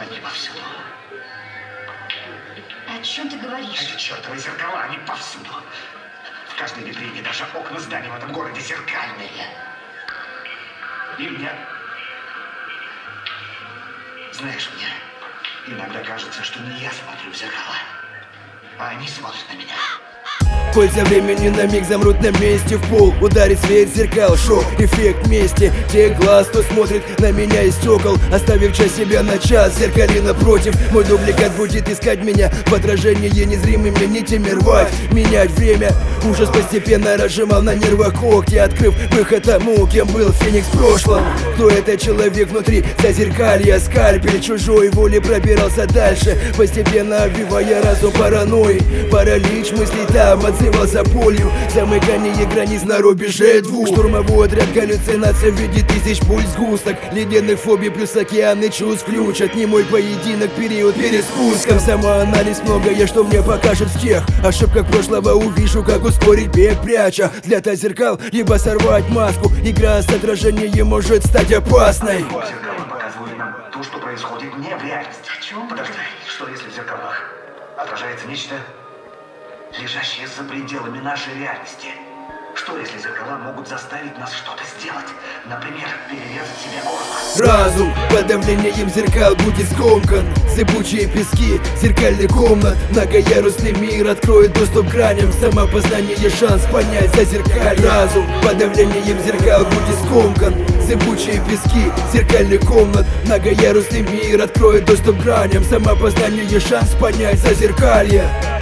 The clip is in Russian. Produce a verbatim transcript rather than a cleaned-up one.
Они повсюду. О чем ты говоришь? Эти чертовы зеркала, они повсюду. В каждой витрине, даже окна зданий в этом городе зеркальные. И мне... Знаешь, мне иногда кажется, что не я смотрю в зеркала, а они смотрят на меня. Польза времени на миг замрут на месте. В пол ударит свет зеркал, шоу, эффект мести. Те глаз, кто смотрит на меня из стекол, оставив часть себя на час. Зеркали напротив, мой дубликат будет искать меня в отражении незримыми нитями рвать, менять время. Ужас постепенно разжимал на нервах когти, открыв выход тому, кем был Феникс в прошлом. Кто этот человек внутри зазеркалья? Скальпель чужой воли пробирался дальше, постепенно обвивая разум паранойей. Паралич мыслей там отзывался болью, замыкание границ на рубеже двух. Штурмовой отряд галлюцинаций в виде тысяч пуль сгусток, ледяных фобий плюс океаны чувств ключ. От немой поединок, период перед спуском. Самоанализ, многое, что мне покажет в тех ошибках прошлого, увижу, как ускорить бег, пряча для зеркал, либо сорвать маску. Игра с отражением может стать опасной. Зеркала показывают нам то, что происходит не в реальности. О чем? Подожди, что если в зеркалах отражается нечто, лежащее за пределами нашей реальности? Что если зеркала могут заставить нас что-то сделать? Например, перерезать себе горло? Разум под давлением зеркал будет скомкан. Зыбучие пески зеркальный комнат. Многоярусный мир откроет доступ к граням. Самопознание, шанс понять зазеркалье. Разум под давлением зеркал будет скомкан. Зыбучие пески зеркальный комнат. Многоярусный мир откроет доступ к граням. Самопознание, шанс понять зазеркалье.